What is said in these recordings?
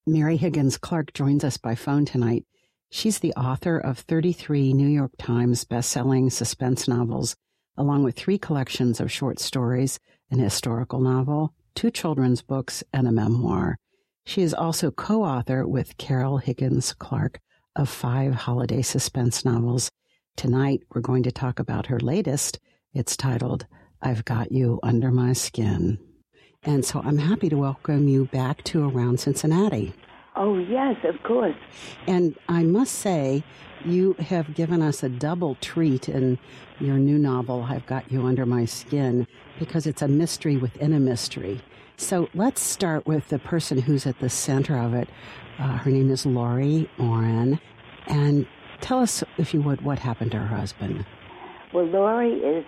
Mary Higgins Clark joins us by phone tonight. She's the author of 33 New York Times best-selling suspense novels, along with 3 collections of short stories, an historical novel, 2 children's books, and a memoir. She is also co-author with Carol Higgins Clark of 5 holiday suspense novels. Tonight, we're going to talk about her latest. It's titled, I've Got You Under My Skin. And so I'm happy to welcome you back to Around Cincinnati. Oh, yes, of course. And I must say, you have given us a double treat in your new novel, I've Got You Under My Skin, because it's a mystery within a mystery. So let's start with the person who's at the center of it. Her name is Laurie Oren. And tell us, if you would, what happened to her husband. Well, Laurie is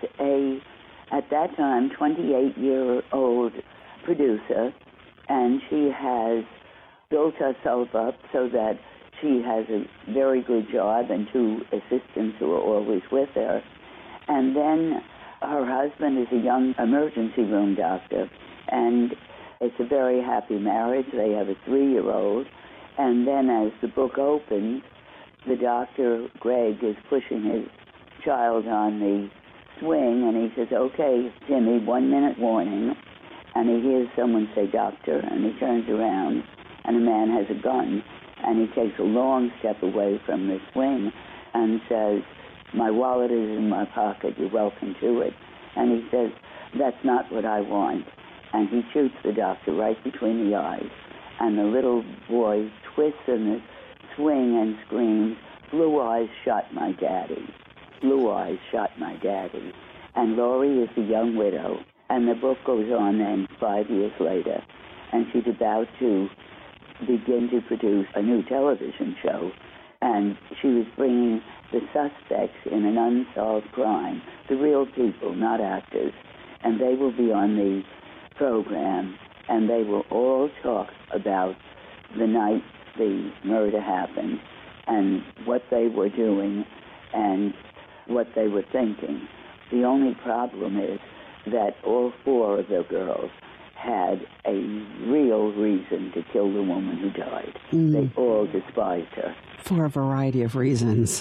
at that time, 28-year-old producer, and she has built herself up so that she has a very good job and 2 assistants who are always with her. And then her husband is a young emergency room doctor, and it's a very happy marriage. They have a 3-year-old. And then as the book opens, the doctor, Greg, is pushing his child on the swing, and he says, okay, Jimmy, 1-minute warning. And he hears someone say, doctor, and he turns around, and a man has a gun, and he takes a long step away from the swing and says, my wallet is in my pocket, you're welcome to it. And he says, that's not what I want. And he shoots the doctor right between the eyes, and the little boy twists in the swing and screams, blue eyes shot my daddy. Blue eyes shot my daddy. And Laurie is a young widow. And the book goes on then 5 years later, and she's about to begin to produce a new television show. And she was bringing the suspects in an unsolved crime, the real people, not actors. And they will be on the program, and they will all talk about the night the murder happened and what they were doing and what they were thinking. The only problem is that all 4 of the girls had a real reason to kill the woman who died. They all despised her. For a variety of reasons.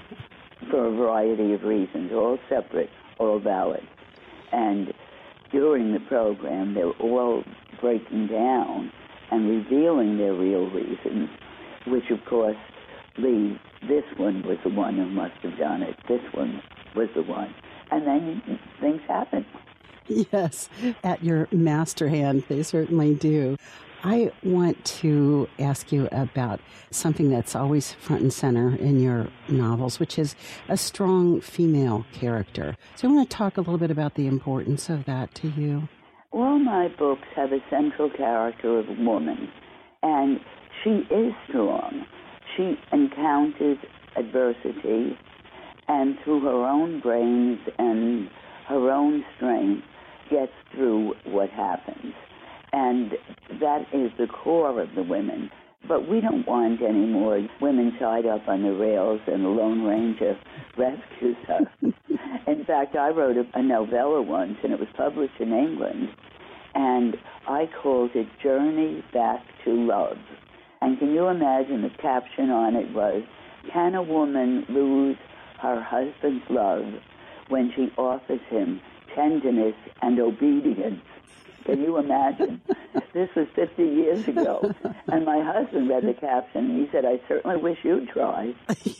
For a variety of reasons, all separate, all valid. And during the program, they were all breaking down and revealing their real reasons, which, of course, leads, this one was the one who must have done it. This one was the one. And then things happen. Yes, at your master hand, they certainly do. I want to ask you about something that's always front and center in your novels, which is a strong female character. So I want to talk a little bit about the importance of that to you. All my books have a central character of a woman, and she is strong. She encounters adversity, and through her own brains and her own strength, gets through what happens. And that is the core of the women. But we don't want any more women tied up on the rails and the Lone Ranger rescues her. In fact, I wrote a novella once, and it was published in England, and I called it Journey Back to Love. And can you imagine the caption on it was, can a woman lose her husband's love when she offers him tenderness and obedience? Can you imagine? This was 50 years ago. And my husband read the caption, and he said, I certainly wish you'd try.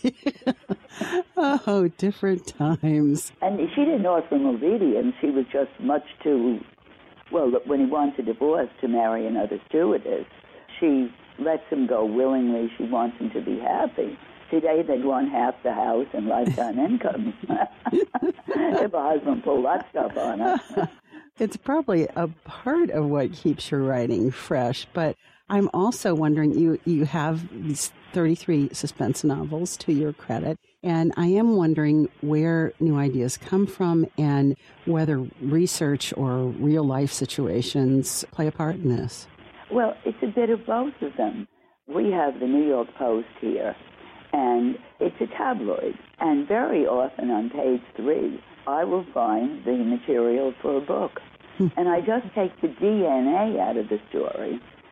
Oh, different times. And she didn't offer him obedience. She was just much too, well, when he wants a divorce, to marry another stewardess. She lets him go willingly. She wants him to be happy. Today, they'd want half the house and lifetime income if a husband pulled that stuff on her. It's probably a part of what keeps your writing fresh, but I'm also wondering, you have these 33 suspense novels to your credit, and I am wondering where new ideas come from and whether research or real-life situations play a part in this. Well, it's a bit of both of them. We have the New York Post here, and it's a tabloid, and very often on page 3, I will find the material for a book. And I just take the DNA out of the story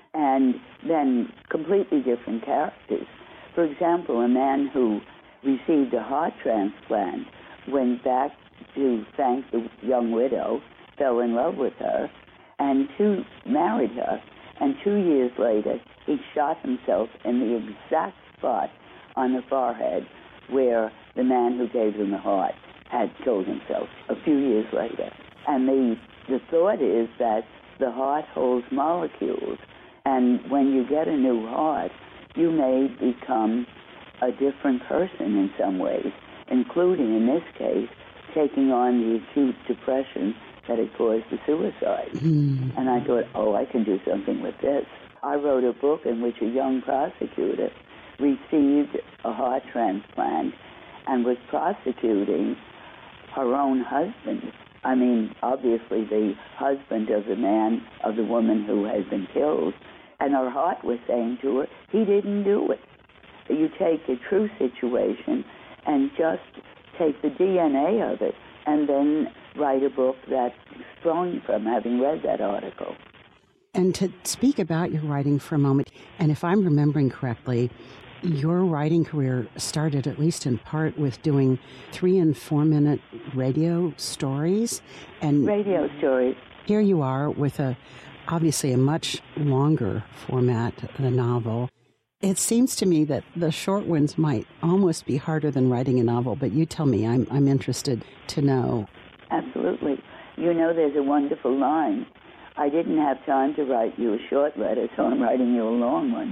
and then completely different characters. For example, a man who received a heart transplant went back to thank the young widow, fell in love with her, and married her. And 2 years later, he shot himself in the exact spot on the forehead where the man who gave him the heart had killed himself a few years later. And the thought is that the heart holds molecules, and when you get a new heart, you may become a different person in some ways, including, in this case, taking on the acute depression that had caused the suicide. And I thought, I can do something with this. I wrote a book in which a young prosecutor received a heart transplant and was prosecuting her own husband. I mean, obviously the husband of the woman who had been killed, and her heart was saying to her, he didn't do it. You take a true situation and just take the DNA of it and then write a book that sprung from having read that article. And to speak about your writing for a moment, and if I'm remembering correctly, your writing career started, at least in part, with doing 3- and 4-minute radio stories. And radio stories. Here you are with obviously a much longer format, the novel. It seems to me that the short ones might almost be harder than writing a novel, but you tell me. I'm interested to know. Absolutely. You know, there's a wonderful line. I didn't have time to write you a short letter, so I'm writing you a long one.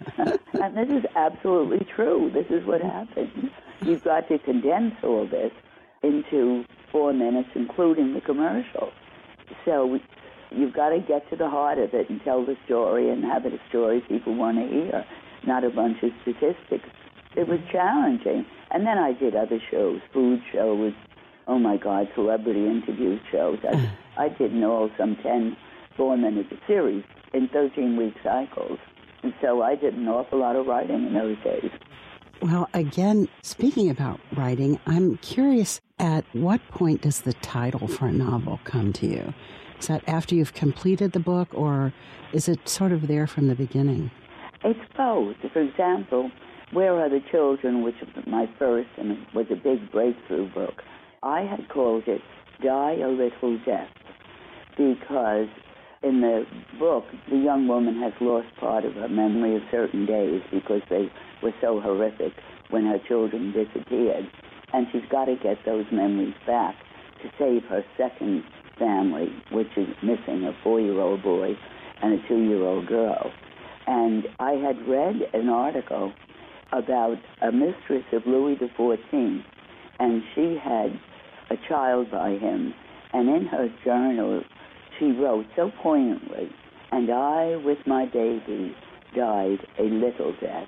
And this is absolutely true. This is what happens. You've got to condense all this into 4 minutes, including the commercial. So you've got to get to the heart of it and tell the story and have it a story people want to hear, not a bunch of statistics. It was challenging. And then I did other shows, food shows, celebrity interview shows. I did in all some 10 4-minute series in 13-week cycles. And so I did an awful lot of writing in those days. Well, again, speaking about writing, I'm curious, at what point does the title for a novel come to you? Is that after you've completed the book, or is it sort of there from the beginning? It's both. For example, Where Are the Children, which was my first and was a big breakthrough book, I had called it Die a Little Death, because in the book, the young woman has lost part of her memory of certain days because they were so horrific when her children disappeared. And she's got to get those memories back to save her second family, which is missing a 4-year-old boy and a 2-year-old girl. And I had read an article about a mistress of Louis XIV, and she had a child by him, and in her journal she wrote so poignantly, "And I, with my baby, died a little death."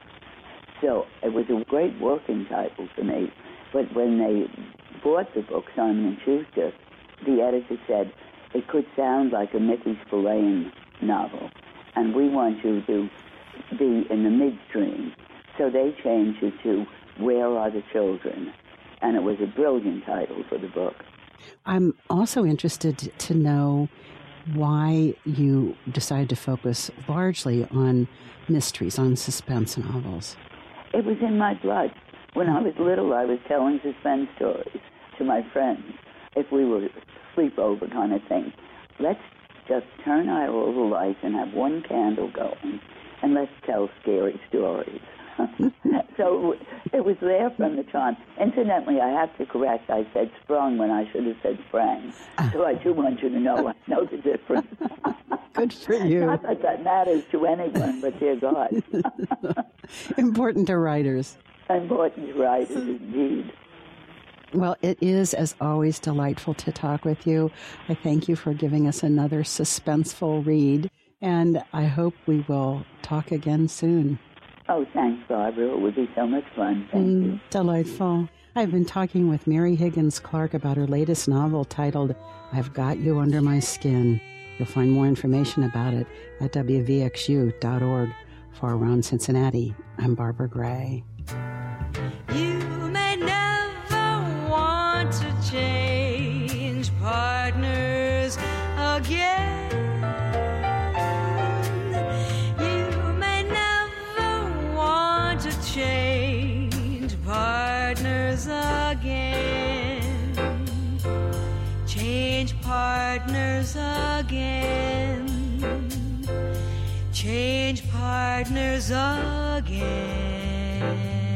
So it was a great working title for me. But when they bought the book, Simon & Schuster, the editor said, it could sound like a Mickey Spillane novel, and we want you to be in the midstream. So they changed it to Where Are the Children? And it was a brilliant title for the book. I'm also interested to know why you decided to focus largely on mysteries, on suspense novels. It was in my blood. When I was little, I was telling suspense stories to my friends. If we were sleepover kind of thing, let's just turn out all the lights and have one candle going, and let's tell scary stories. So it was there from the time. Incidentally, I have to correct, I said sprung when I should have said sprang. So I do want you to know I know the difference. Good for you. Not that that matters to anyone, but dear God. Important to writers. Important to writers, indeed. Well, it is, as always, delightful to talk with you. I thank you for giving us another suspenseful read, and I hope we will talk again soon. Oh, thanks, Barbara. It would be so much fun. Thank you. Delightful. I've been talking with Mary Higgins Clark about her latest novel titled I've Got You Under My Skin. You'll find more information about it at wvxu.org. For Around Cincinnati, I'm Barbara Gray. You may never want to change partners again. partners again. Change partners again.